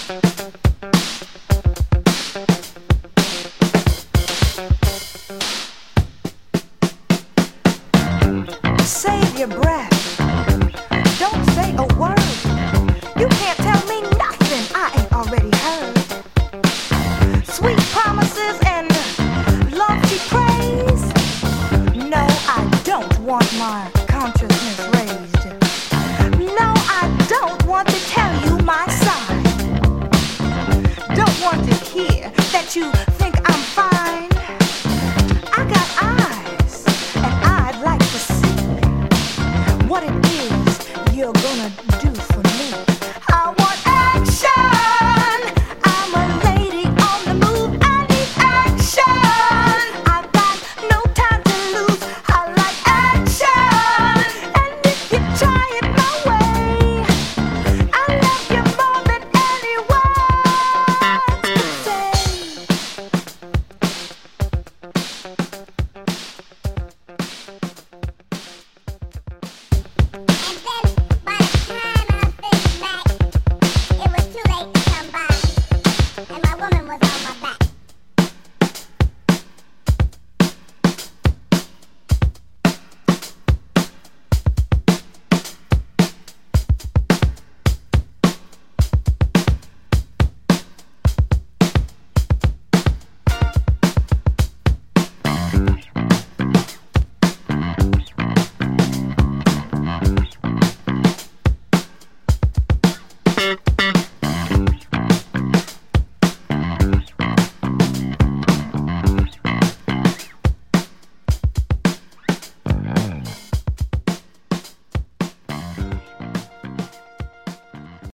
Save your breath. Don't say a word. You can't tell me nothing I ain't already heard. Sweet promises and lofty praise. No, I don't want my consciousness raised. No, I don't want to tell you my side. Don't want to hear that you